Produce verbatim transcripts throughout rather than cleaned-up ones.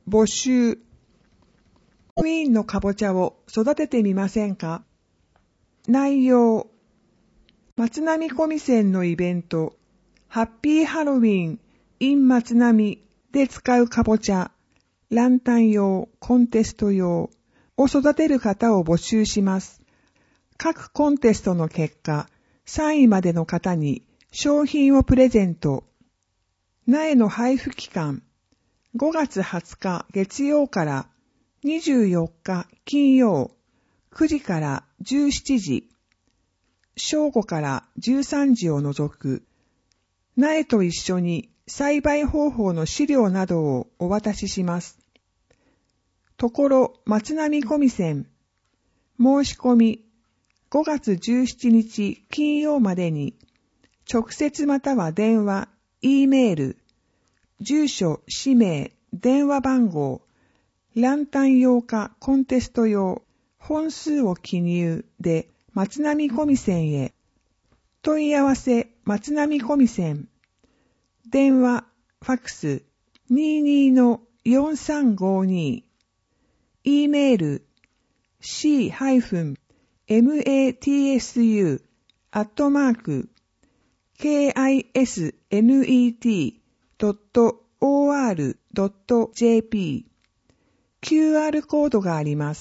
募集。ウィーンのかぼちゃを育ててみませんか？内容。松並コミセンのイベント、ハッピーハロウィン in 松並で使うかぼちゃ、ランタン用、コンテスト用を育てる方を募集します。各コンテストの結果、さんいまでの方に商品をプレゼント。苗の配布期間、ごがつはつか月曜からにじゅうよっか金曜、くじからじゅうしちじ、正午からじゅうさんじを除く、苗と一緒に栽培方法の資料などをお渡しします。ところ松並コミセン、申し込みごがつじゅうしちにち金曜までに、直接または電話、Eメール、住所、氏名、電話番号、ランタン用かコンテスト用、本数を記入で松並コミセンへ。問い合わせ松並コミセン。電話、ファックス にじゅうにのよんさんごに。E メール シーマトス アットマーク キスネット ドット オーアール ドット ジェーピー。キューアール コードがあります。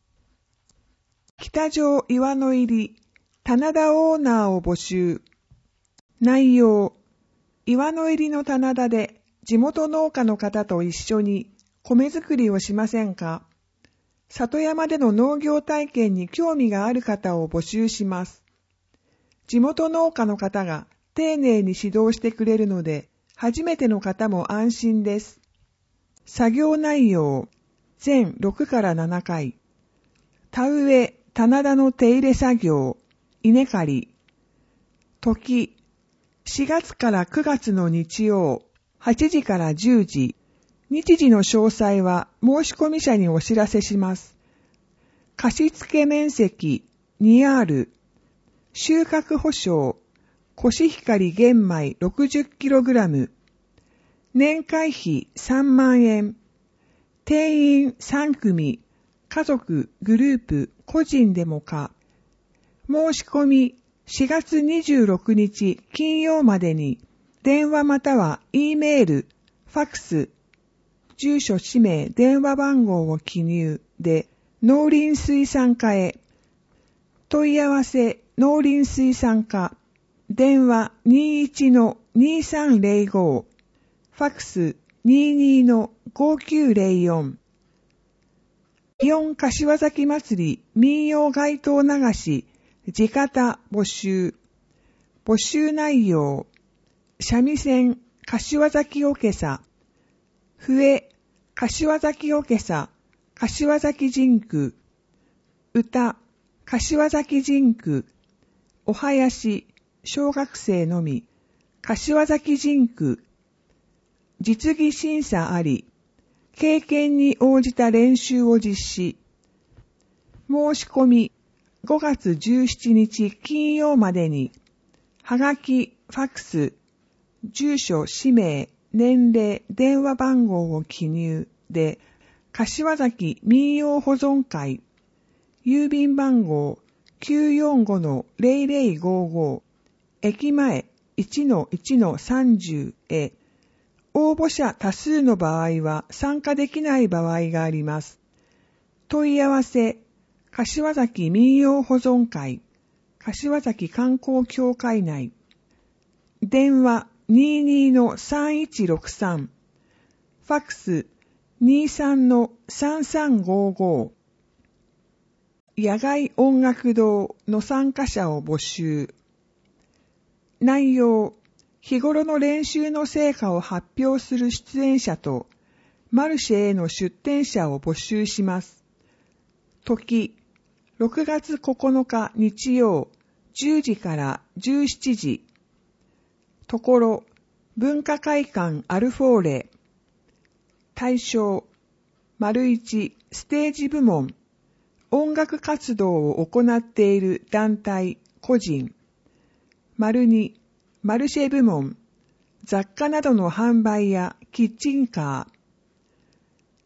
北条岩の入り、棚田オーナーを募集。内容。岩の入りの棚田で地元農家の方と一緒に米作りをしませんか？里山での農業体験に興味がある方を募集します。地元農家の方が丁寧に指導してくれるので、初めての方も安心です。作業内容。全ろくからななかい。田植え、棚田の手入れ作業、稲刈り。時、しがつからくがつの日曜、はちじからじゅうじ。日時の詳細は申し込み者にお知らせします。貸付面積 にアール。収穫保証、コシヒカリ玄米 ろくじゅっキログラム。年会費さんまんえん。定員さんくみ、家族、グループ、個人でもか。申し込みしがつにじゅうろくにち金曜までに、電話または E メール、ファックス、住所、氏名、電話番号を記入で、農林水産課へ。問い合わせ、農林水産課。電話 にじゅういちのにさんぜろご。ファックス にじゅうにのごきゅうぜろよん。祇園柏崎祭り民謡街頭流し地方募集。募集内容。三味線柏崎おけさ。笛柏崎おけさ柏崎神宮。歌柏崎神宮。お囃子小学生のみ柏崎神宮。実技審査あり。経験に応じた練習を実施。申し込みごがつじゅうしちにち金曜までに、はがき、ファックス、住所、氏名、年齢、電話番号を記入で、柏崎民謡保存会、郵便番号 きゅうよんごのぜろぜろごご、駅前 いちのいちのさんじゅう へ、応募者多数の場合は参加できない場合があります。問い合わせ、柏崎民謡保存会、柏崎観光協会内。電話 にじゅうにのさんいちろくさん。ファックス にじゅうさんのさんさんごご。野外音楽堂の参加者を募集。内容。日頃の練習の成果を発表する出演者と、マルシェへの出展者を募集します。時、ろくがつここのか日曜、じゅうじからじゅうしちじ。ところ、文化会館アルフォーレ。対象、丸一、ステージ部門。音楽活動を行っている団体、個人。丸二、マルシェ部門、雑貨などの販売やキッチンカー。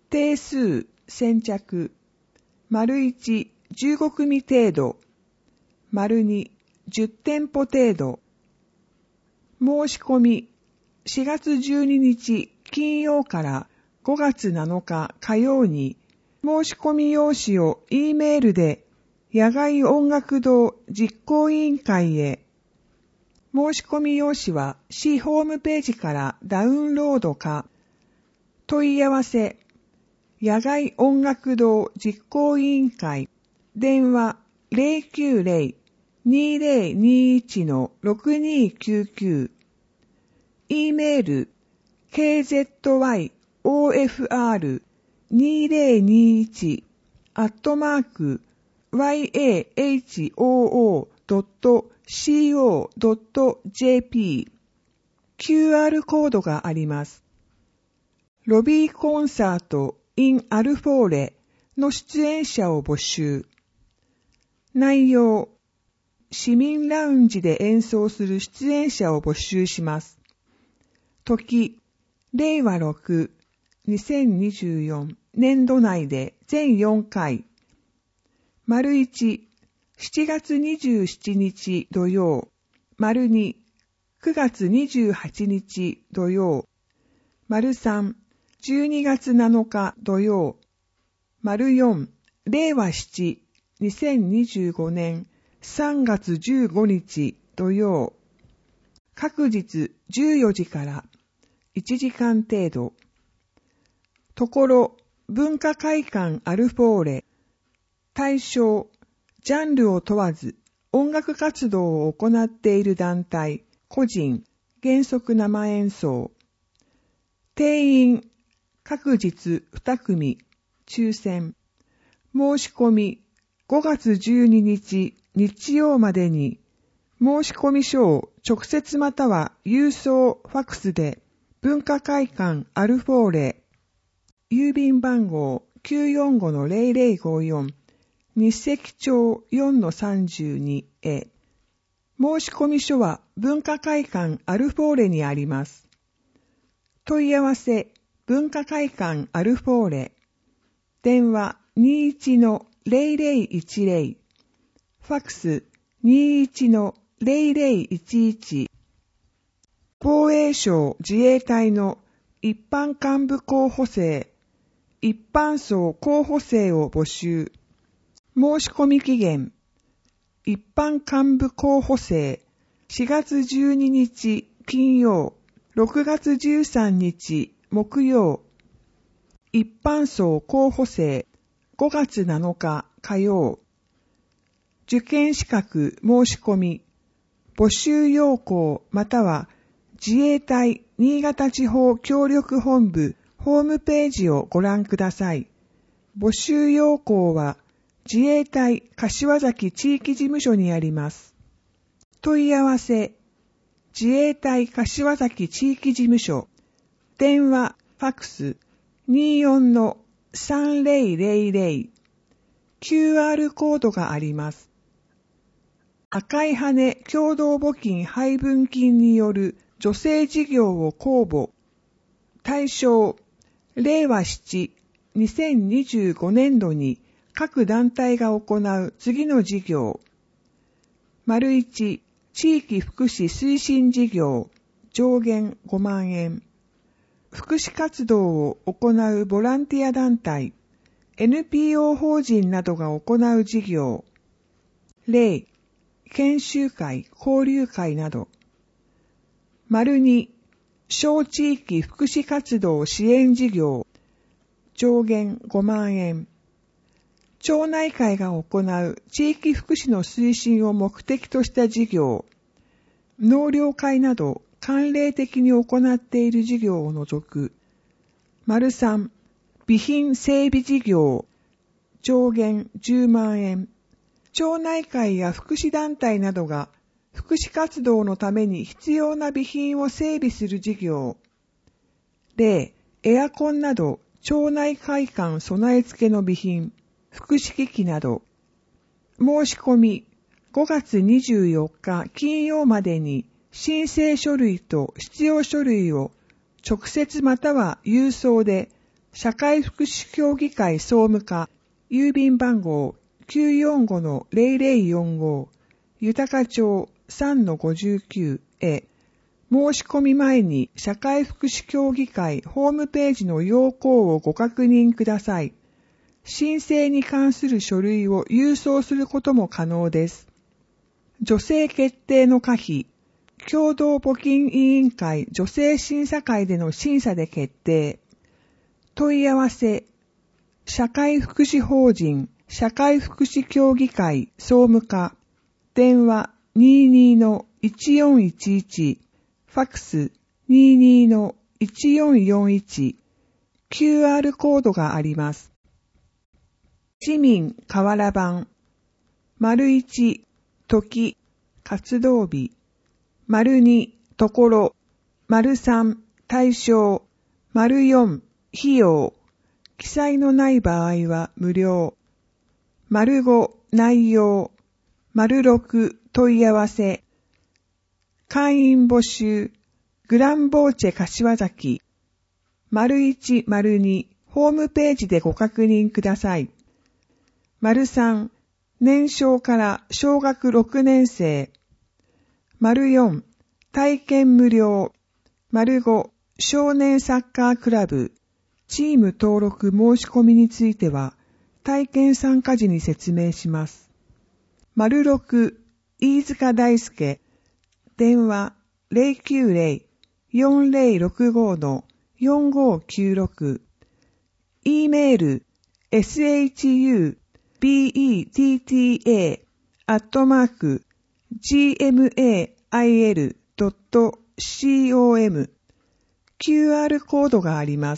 定数先着。丸いち、じゅうご組程度。丸に、じゅってんぽ程度。申し込み、しがつじゅうににち金曜からごがつなのか火曜に、申し込み用紙を E メールで野外音楽堂実行委員会へ。申し込み用紙は市ホームページからダウンロードか。問い合わせ、野外音楽堂実行委員会、電話 ゼロきゅうゼロ にゼロにいち ろくにきゅうきゅう、E メール ケーゼットワイオーエフアールにゼロにいち アットマーク ワイエーエイチオーオードットコードットジェーピー キューアール コードがあります。ロビーコンサート in アルフォーレの出演者を募集。内容、市民ラウンジで演奏する出演者を募集します。時、れいわろく、にせんにじゅうよん年度内で全よんかい。丸いち、しちがつにじゅうしちにち土曜。丸に、くがつにじゅうはちにち土曜。丸さん、じゅうにがつなのか土曜。丸よん、れいわなな、にせんにじゅうごねんさんがつじゅうごにち土曜。各日じゅうよじからいちじかん程度。ところ、文化会館アルフォーレ。対象、ジャンルを問わず音楽活動を行っている団体、個人、原則生演奏。定員、各日に組、抽選。申し込み、ごがつじゅうににち日曜までに、申し込み書を直接または郵送、ファックスで、文化会館アルフォーレ、郵便番号 きゅうよんごのゼロゼロごよん、日赤町 よんのさんじゅうに へ。申し込み書は文化会館アルフォーレにあります。問い合わせ、文化会館アルフォーレ。電話 にいちのゼロゼロいちゼロ。ファックス にいちのゼロゼロいちいち。防衛省自衛隊の一般幹部候補生、一般層候補生を募集。申し込み期限、一般幹部候補生、しがつじゅうににち金曜、ろくがつじゅうさんにち木曜。一般層候補生、ごがつなのか火曜。受験資格申し込み、募集要項または自衛隊新潟地方協力本部ホームページをご覧ください。募集要項は自衛隊柏崎地域事務所にあります。問い合わせ、自衛隊柏崎地域事務所、電話、ファックス にじゅうよんのさんぜろぜろぜろ、キューアール コードがあります。赤い羽共同募金配分金による助成事業を公募。対象、れいわなな、にせんにじゅうごねんどに各団体が行う次の事業。丸いち、地域福祉推進事業、上限ごまんえん。福祉活動を行うボランティア団体、エヌピーオー 法人などが行う事業。例、研修会、交流会など。丸に、小地域福祉活動支援事業、上限ごまんえん。町内会が行う地域福祉の推進を目的とした事業、納涼会など慣例的に行っている事業を除く。丸さん、備品整備事業、上限じゅうまんえん。町内会や福祉団体などが福祉活動のために必要な備品を整備する事業。例、エアコンなど町内会館備え付けの備品、福祉機器など。申し込み、ごがつにじゅうよっか金曜までに申請書類と必要書類を直接または郵送で社会福祉協議会総務課、郵便番号 きゅうよんごのゼロゼロよんご、豊町 さんのごじゅうきゅう へ、申し込み前に社会福祉協議会ホームページの要項をご確認ください。申請に関する書類を郵送することも可能です。助成決定の可否、共同募金委員会助成審査会での審査で決定。問い合わせ、社会福祉法人社会福祉協議会総務課、電話 にじゅうにのいちよんいちいち、ファックス にじゅうにのいちよんよんいち、キューアール コードがあります。市民河原版、丸いち、時、活動日、丸に、ところ、丸さん、対象、丸よん、費用、記載のない場合は無料、丸ご、内容、丸ろく、問い合わせ、会員募集、グランボーチェ柏崎、丸いち、丸に、ホームページでご確認ください。丸さん、年少から小学ろくねん生。丸よん、体験無料。丸ご、少年サッカークラブ。チーム登録申し込みについては、体験参加時に説明します。丸ろく、飯塚大輔。電話 ゼロきゅうゼロ よんゼロろくご のよんごきゅうろく。E メール エスエイチユービーイーティーティーエー アットマーク ジーエムエーアイエルドットコム キューアール コードがあります。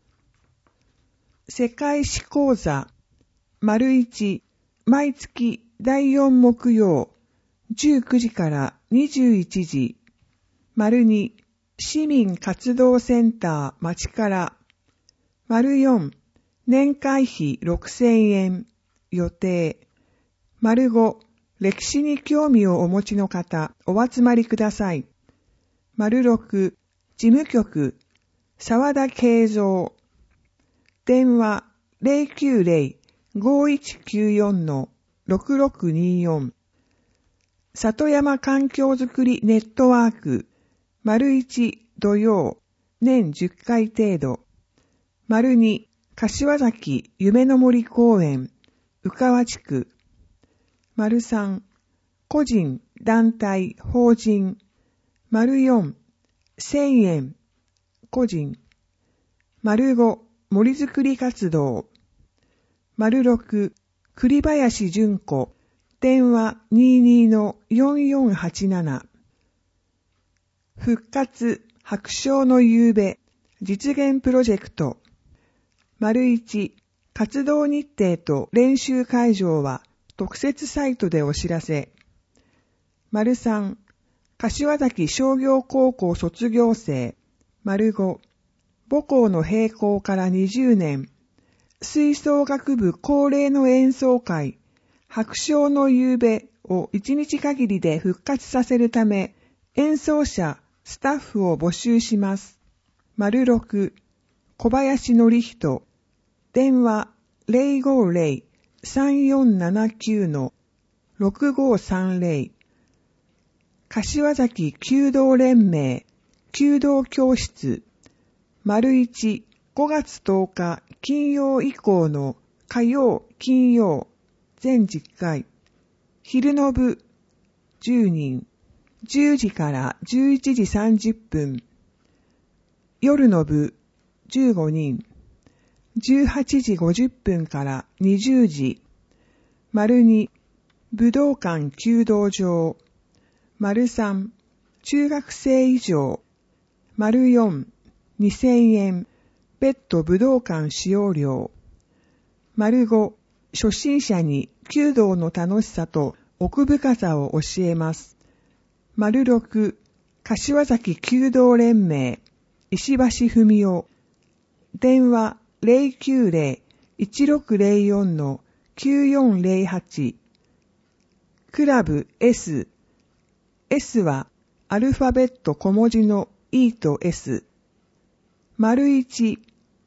世界史講座丸いち、毎月だいよん木曜じゅうくじからにじゅういちじ。丸に、市民活動センター町から。丸よん、年会費ろくせんえん予定。丸ご、歴史に興味をお持ちの方お集まりください。丸ろく、事務局沢田慶三。電話 ゼロきゅうゼロ ごいちきゅうよん のろくろくによん。里山環境づくりネットワーク丸いち土曜年じゅっかい程度。丸に柏崎夢の森公園宇川地区。丸さん個人団体法人。丸よんせんえん個人。丸ご森づくり活動。丸ろく栗林純子。電話 にじゅうにのよんよんはちなな。復活白鳥の夕べ実現プロジェクト。丸いち活動日程と練習会場は特設サイトでお知らせ。丸さん柏崎商業高校卒業生。丸ご母校の閉校からにじゅうねん。吹奏楽部恒例の演奏会白鳥の夕べを一日限りで復活させるため、演奏者、スタッフを募集します。丸ろく、小林則人。電話 ゼロごゼロ さんよんななきゅう のろくごさんゼロ。柏崎弓道連盟、弓道教室。丸いち、ごがつとおか金曜以降の火曜、金曜。全じゅっかい。昼の部じゅうにん。じゅうじからじゅういちじさんじゅっぷん。夜の部じゅうごにん。じゅうはちじごじゅっぷんからにじゅうじ。丸に、武道館弓道場。丸さん、中学生以上。丸よん、にせんえん。別途武道館使用料。丸ご、初心者に弓道の楽しさと奥深さを教えます。丸ろく、柏崎弓道連盟、石橋文夫。電話 ゼロきゅうゼロ いちろくゼロよん のきゅうよんゼロはち。クラブ S。S はアルファベット小文字の E と S。丸いち、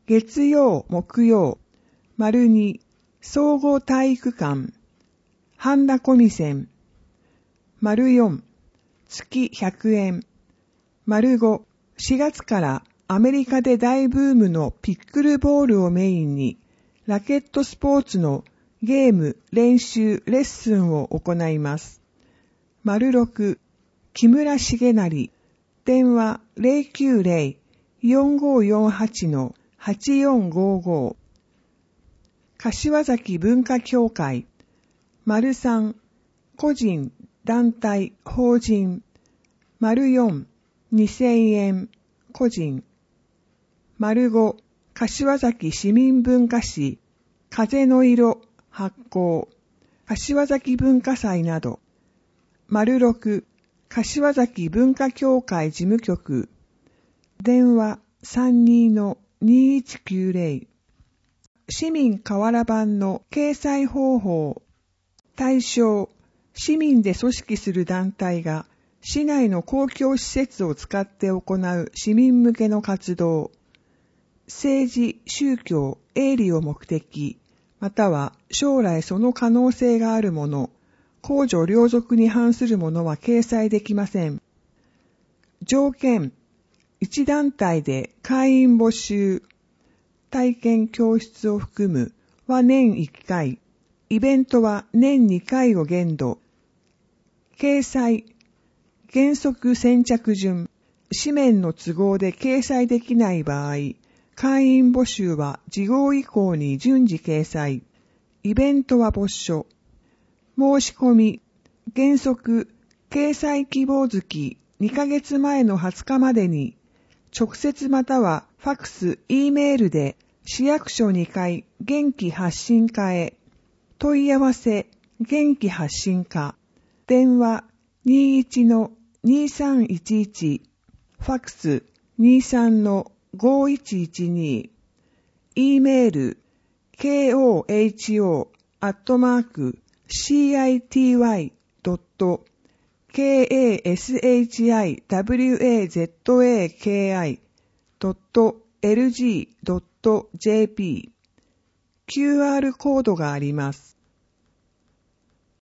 月曜、木曜、丸に、総合体育館、半田小見線、丸よん、月ひゃくえん、丸ご、しがつからアメリカで大ブームのピックルボールをメインに、ラケットスポーツのゲーム、練習、レッスンを行います。丸ろく、木村重成、電話 ゼロきゅうゼロ よんごよんはち はちよんごご。柏崎文化協会、丸さん、個人、団体、法人、丸よん、にせんえん、個人、丸ご、柏崎市民文化史、風の色、発行、柏崎文化祭など、丸ろく、柏崎文化協会事務局、電話 さんにーにいちきゅうゼロ。市民瓦版の掲載方法。対象、市民で組織する団体が市内の公共施設を使って行う市民向けの活動。政治、宗教、営利を目的、または将来その可能性があるもの、公序良俗に反するものは掲載できません。条件、一団体で会員募集、体験教室を含むは年いっかい、イベントは年にかいを限度。掲載、原則先着順、紙面の都合で掲載できない場合、会員募集は次号以降に順次掲載。イベントは没書。申し込み、原則、掲載希望月にかげつまえのはつかまでに、直接またはファクス、Eメールで市役所にかい元気発信課へ。問い合わせ、元気発信課。電話 にじゅういちのにさんいちいち。ファクス にじゅうさんのごいちいちに。Eメール、ケーオーエイチオー アットマーク シーアイティーワイ ドット ケーエーエスエイチアイダブリューエーゼットエーケーアイ ドット エルジー ドット ジェーピー。キューアール コードがあります。